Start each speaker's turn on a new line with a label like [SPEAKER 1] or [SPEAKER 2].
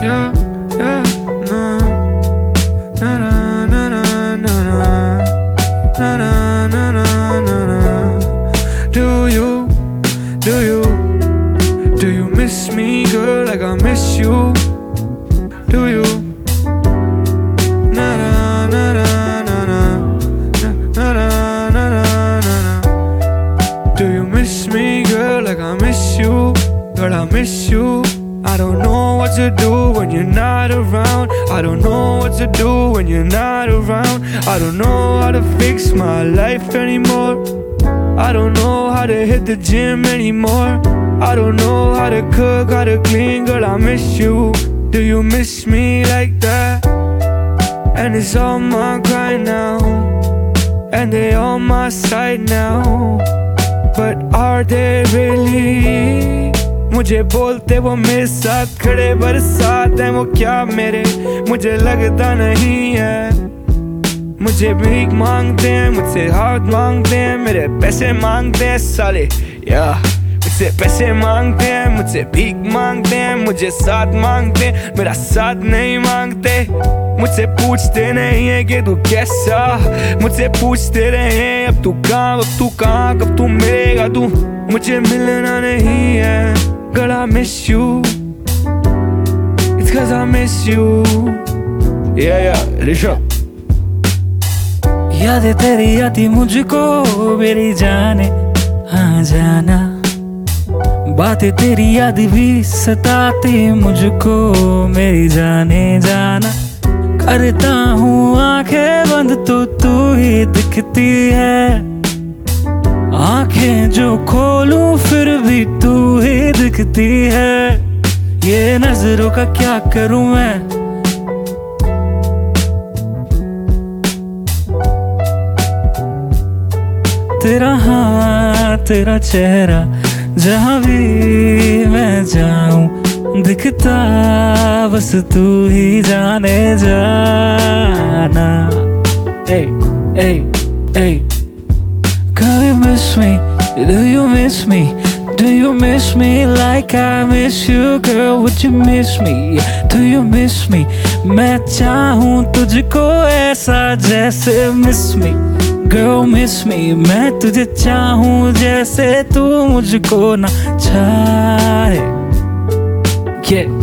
[SPEAKER 1] Yeah, yeah, no. Na na na na na na. Na na na na na na. Do you miss me, girl, like I miss you? Do you? Na na na na na na. Na na na na na na. Do you miss me, girl, like I miss you? Girl, I miss you. I don't know what to do when you're not around. I don't know what to do when you're not around. I don't know how to fix my life anymore. I don't know how to hit the gym anymore. I don't know how to cook, how to clean. Girl, I miss you. Do you miss me like that? And it's all my grind now, and they on my side now. But are they really? मुझे बोलते वो मेरे साथ खड़े बरसात हैं, वो क्या मेरे? मुझे लगता नहीं है। मुझे भीख मांगते हैं, मुझसे हाथ मांगते हैं, मेरे पैसे मांगते हैं साले, या मुझसे पैसे मांगते हैं, मुझसे भीख मांगते हैं, मुझे साथ मांगते हैं, मेरा साथ नहीं मांगते। मुझसे पूछते नहीं है कि तू कैसा, मुझसे पूछते रहे हैं अब तू कहाँ, कब तू मिलेगा तू? मुझे मिलना नहीं है। Girl, I miss you. It's 'cause I miss you. Yeah, Rishabh.
[SPEAKER 2] यादें तेरी आती मुझको मेरी जाने, हाँ जाना। बातें तेरी याद भी सताती मुझको मेरी जाने जाना। करता हूँ आंखें बंद तो तू ही दिखती है, आंखें जो खोलूं फिर भी तू ही दिखती है। ये नजरों का क्या करूं मैं, तेरा हाथ तेरा चेहरा जहां भी मैं जाऊं दिखता बस तू ही जाने जाना। Hey, hey, hey. Girl, you miss me? Do you miss me? Do you miss me like I miss you? Girl, would you miss me? Do you miss me? मैं चाहूँ तुझको ऐसा जैसे miss me. Girl, miss me. मैं तुझे चाहूँ जैसे तू मुझको ना चाहे। Yeah.